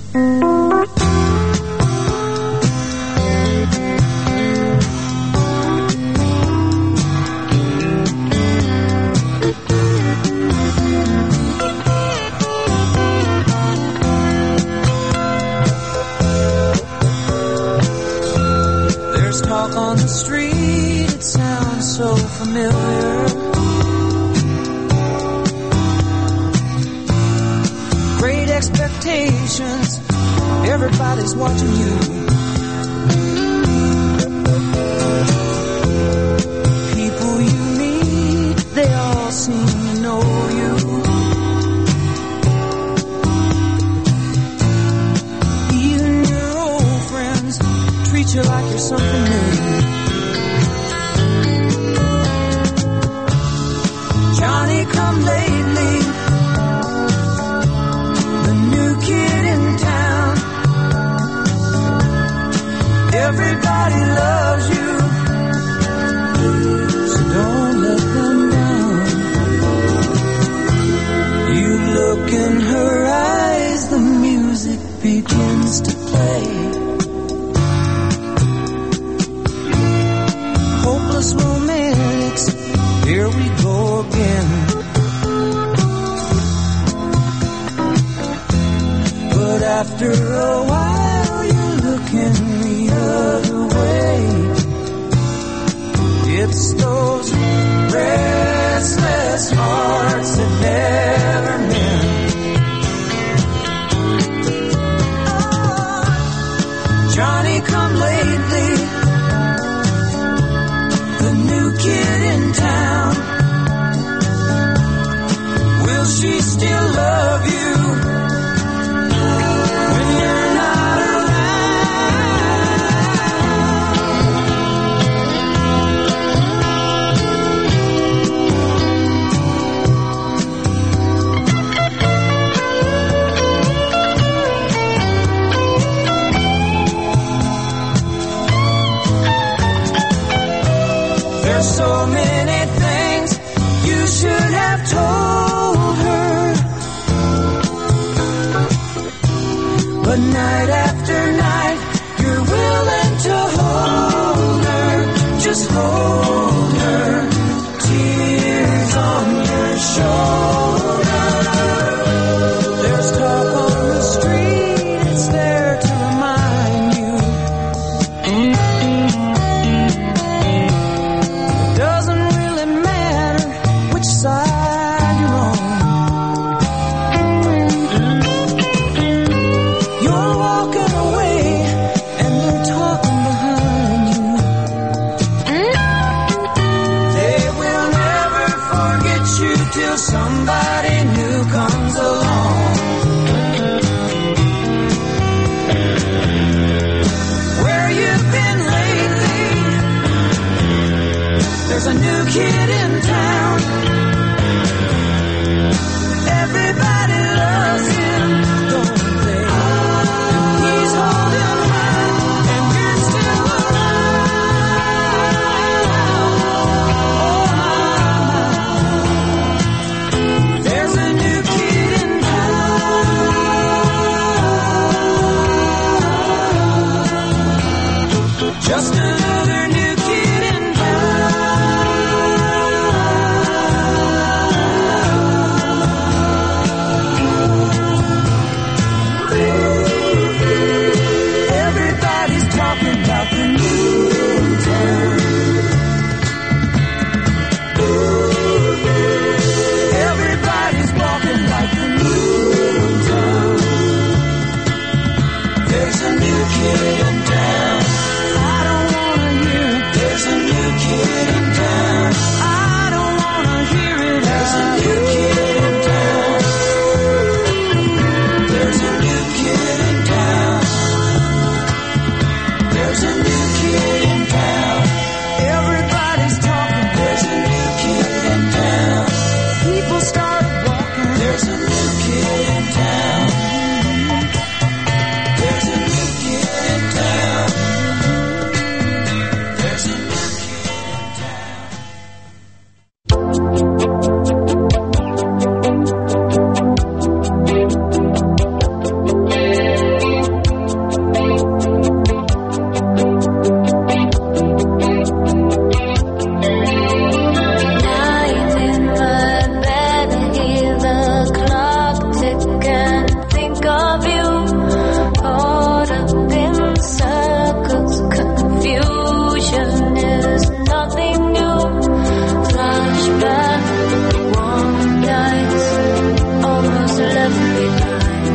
On the street, it sounds so familiar. Great expectations, everybody's watching you. People you meet, they all seem to know you. Even your old friends treat you like you're something new. Johnny come lately, the new kid in town. Everybody loves you, so don't let them down. You look in her eyes, the music begins to play. Hopeless romantics, here we go again. But after a while you look in the other way. It's those restless hearts that never mend. Oh, Johnny come lately, the new kid in town. Will she still love you when you're not There's so many things you should have told her, but night after night you're willing to hold her. Just hold her, tears on your shoulder. There's talk on the street, it's there to remind you. Doesn't really matter which side you're on. You're walking away and they're talking behind you. of you. Caught up in circles, confusion is nothing new. Flashback, warm nights, almost left behind.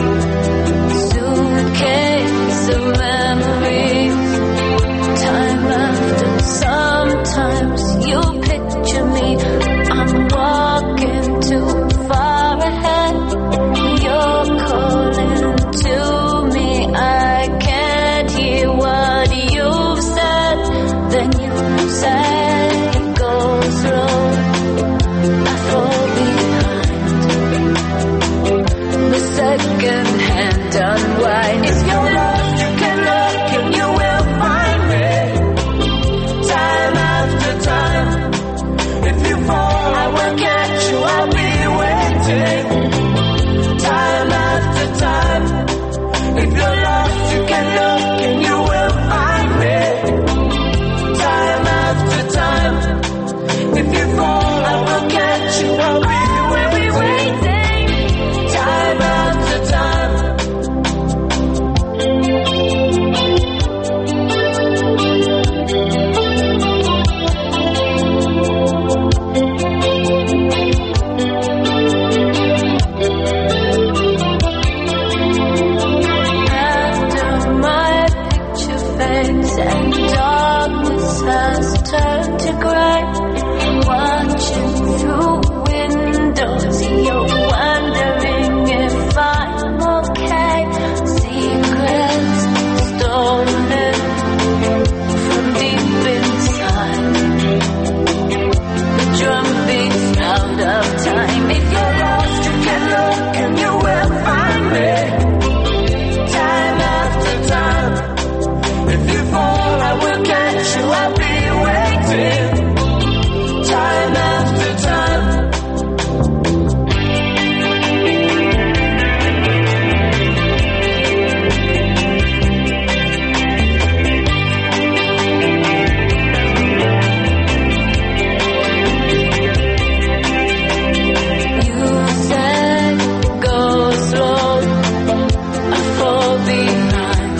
Suitcase of memories, time after. Sometimes you picture me, I'm walking too far ahead. You're calling to me, I can't hear what you've said. Then you say it goes slow, I fall behind. The second hand unwind. If you're lost, you can look and you will find me. Time after time. If you fall, I will catch you, I'll be waiting. Time after time. If you're lost, you can look and you will find me. Time after time. If you fall, I will catch you, I'll be waiting. Time after time. After my picture fades and darkness has turned to grey, watching through windows, you're wondering if I'm okay. Secrets stolen from deep inside. The drum beats out of time. If you're lost, you can look and you will find me. Time after time. If you fall, I will catch you, I'll be waiting. Time after time. You said go slow, I fall behind.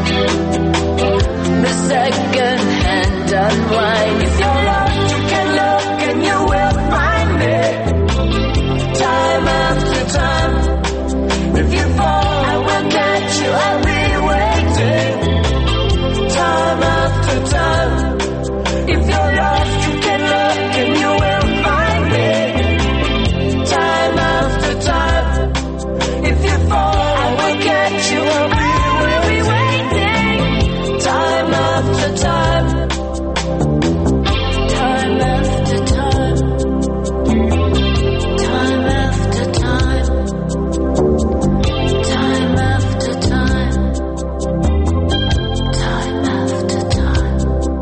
The second hand unwind. If you're lost, you can look and you will find me. Time after time. If you fall, I will catch you, I'll be waiting. Time after time. If you're lost, you can look and you will find me. Time after time. If you fall, I will catch you, I'll be waiting. Time after time. Time after time. Time after time. Time after time. Time after time.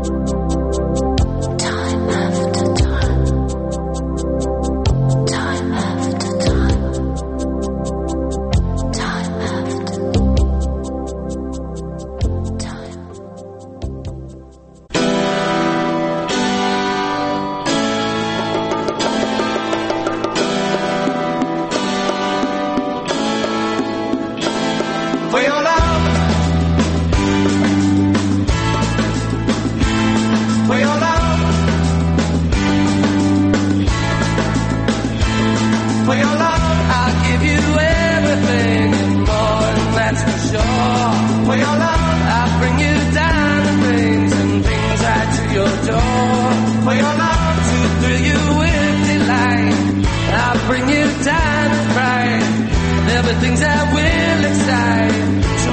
Time after time. Time after time. Time after time. For your love, for your love, for your love, I'll give you everything and more, and that's for sure. For your love, I'll bring you diamond rings and things right to your door. For your love, to thrill you with delight, I'll bring you diamond bright. There'll be things that will excite.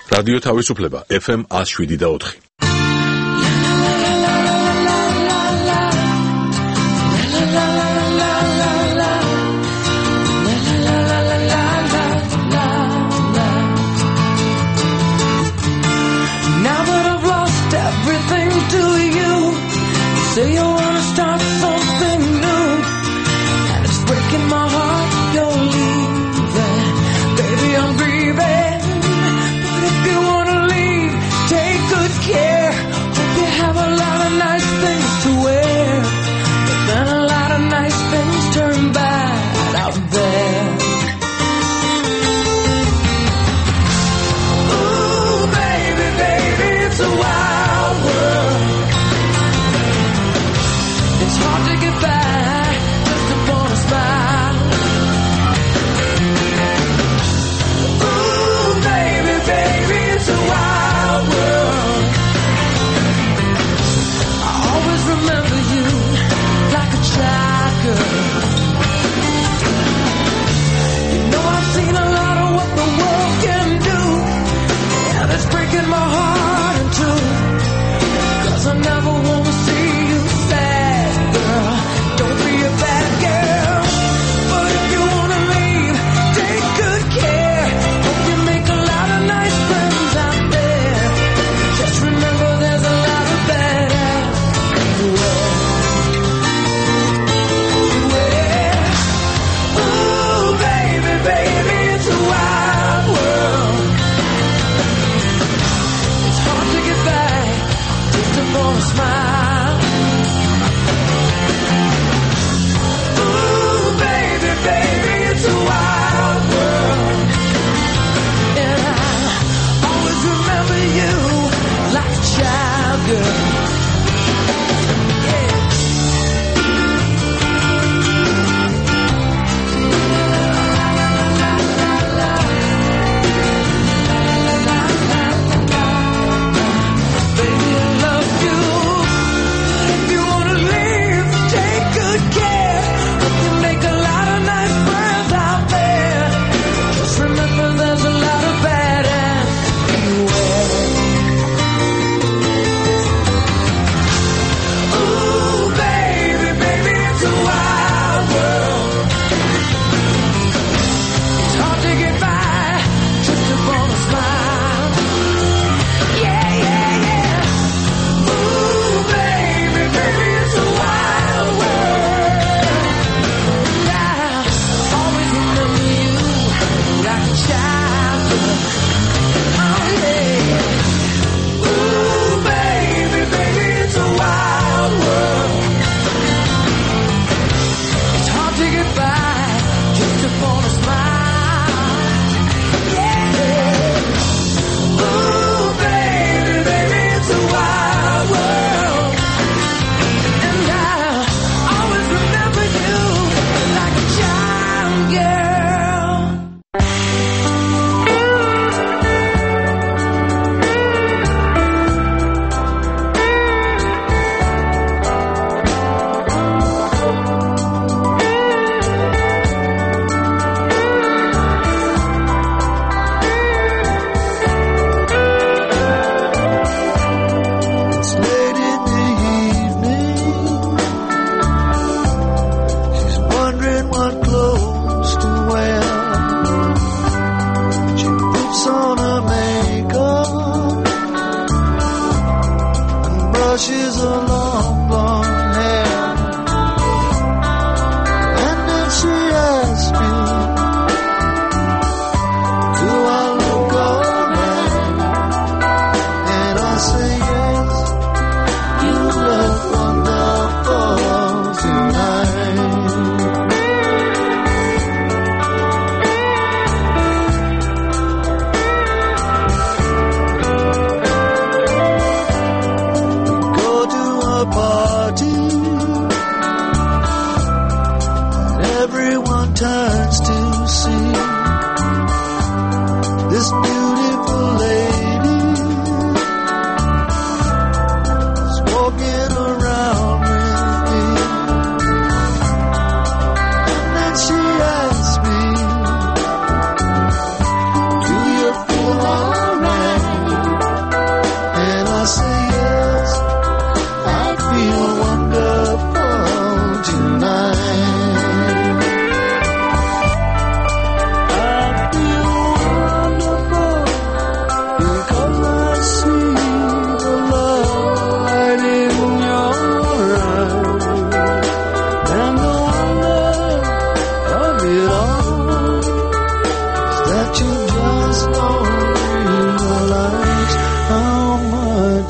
რადიო თავისუფლება FM 107.4. Now that I've lost everything to you, you say you wanna start something new, and it's breaking my heart you're leaving. Baby, I'm grieving, but if you wanna leave, take good care. Hope you have a lot of nice things to wear, but then a lot of nice things turn bad out there. Ooh, baby, baby, it's a wild world.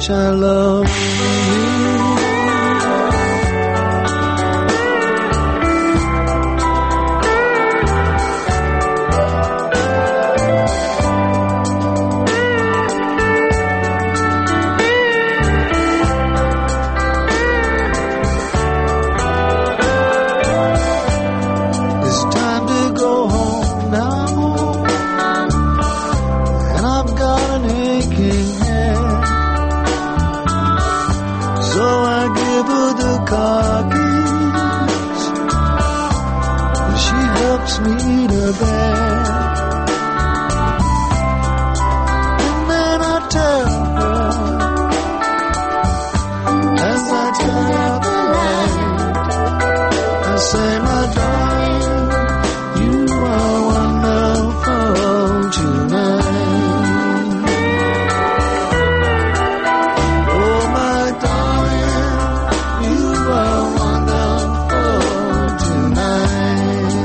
much I love you. Me to bed, and then I tell her as I turn out the light, I say, my darling, you are wonderful tonight. Oh, my darling, you are wonderful tonight.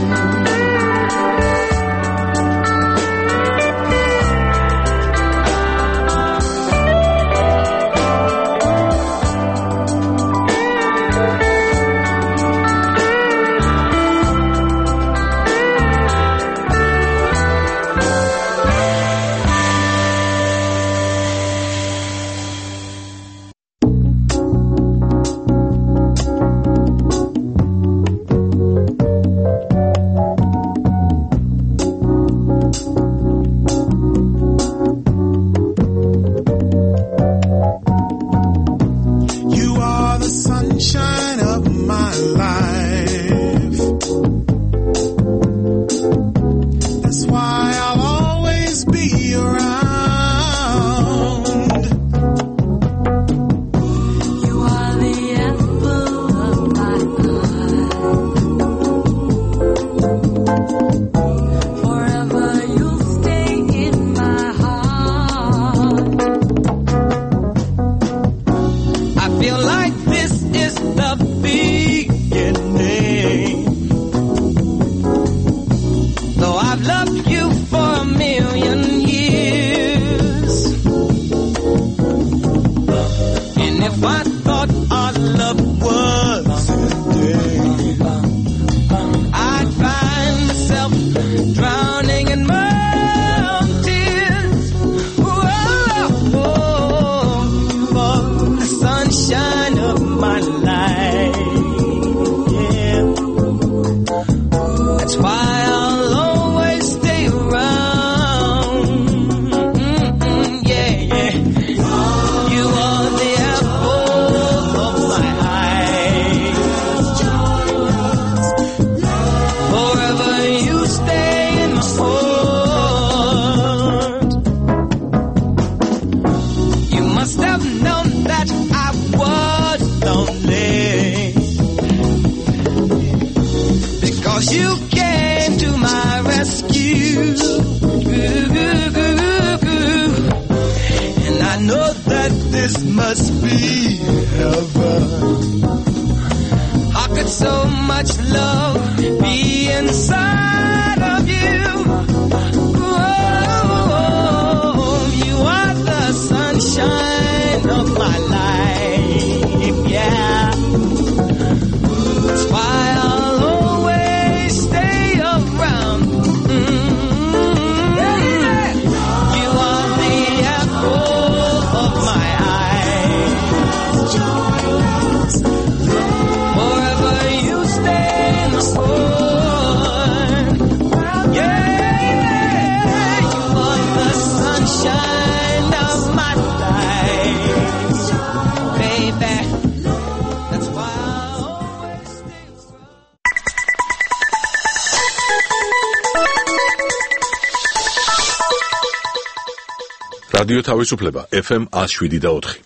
რადიო თავისუფლება FM 107.4.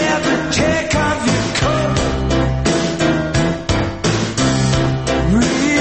Breathe.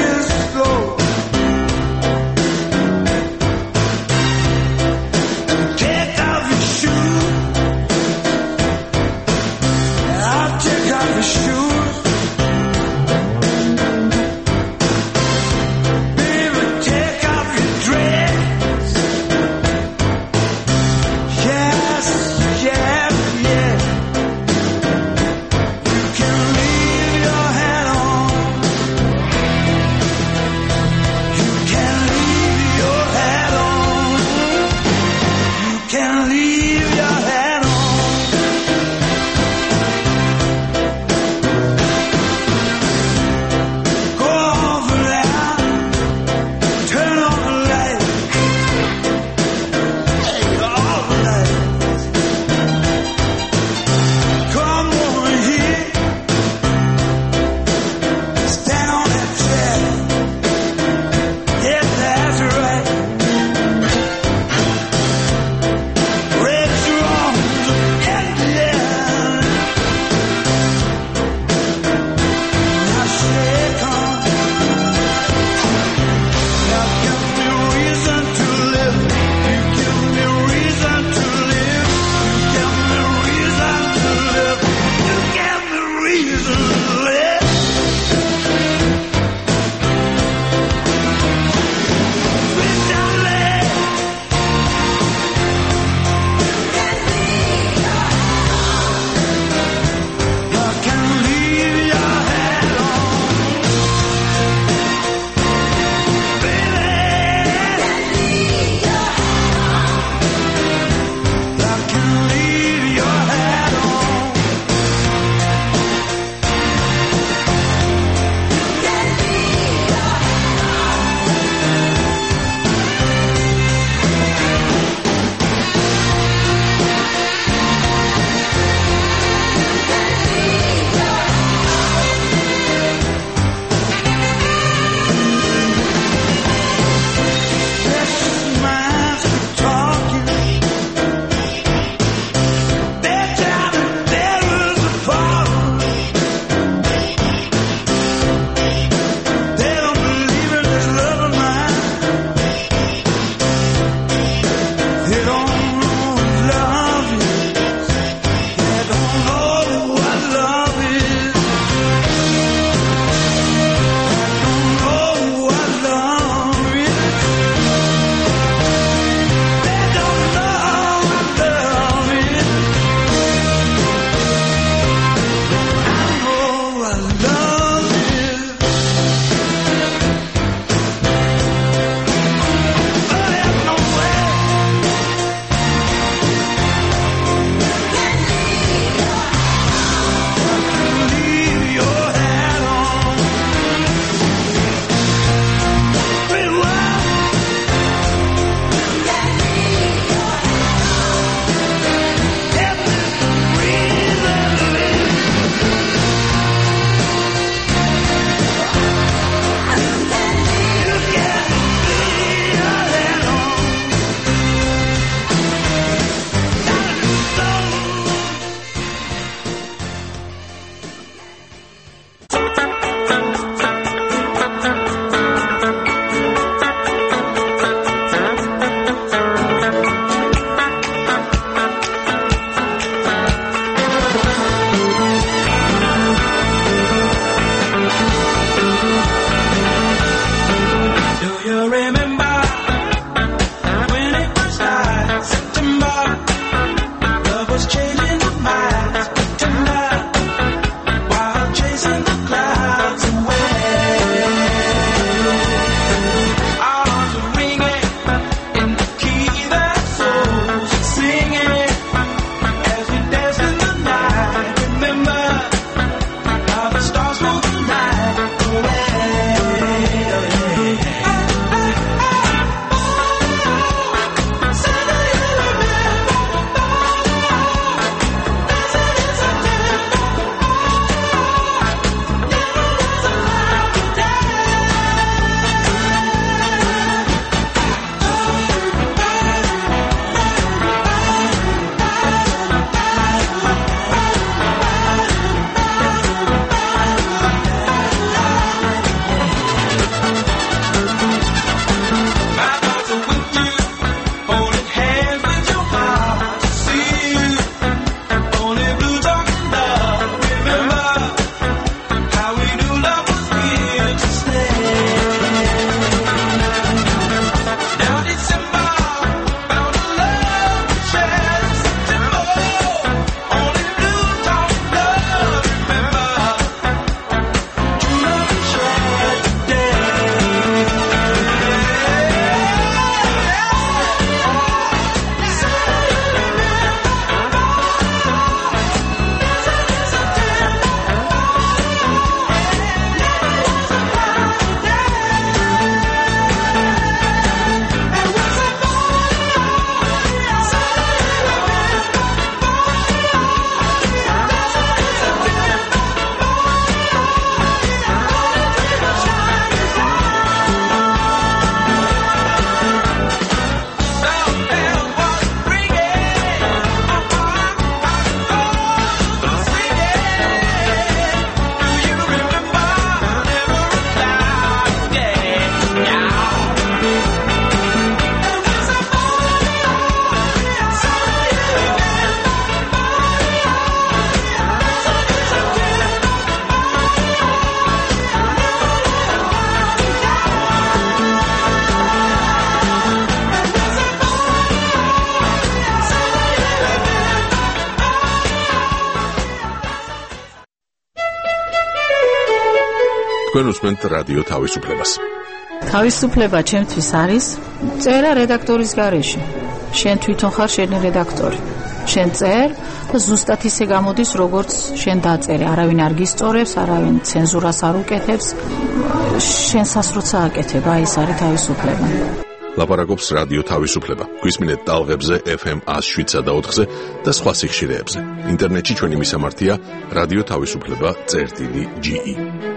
თქვენ უსმენთ რადიო თავისუფლებას. თავისუფლება ჩემთვის არის წერა რედაქტორის გარეშე. შენ თვითონ ხარ შენი რედაქტორი. შენ წერ და ზუსტად ისე გამოდის, როგორც შენ დაწერე. არავინ არ გისწორებს, არავინ ცენზურას არ უკეთებს. შენსას როცა აკეთებ, აი ეს არის თავისუფლება. ლაპარაკობს რადიო თავისუფლება. გვისმინეთ ტალღებზე FM 107.4-ზე და სხვა სიხშირეებზე. ინტერნეტში ჩვენი მისამართია რადიო თავისუფლება.ge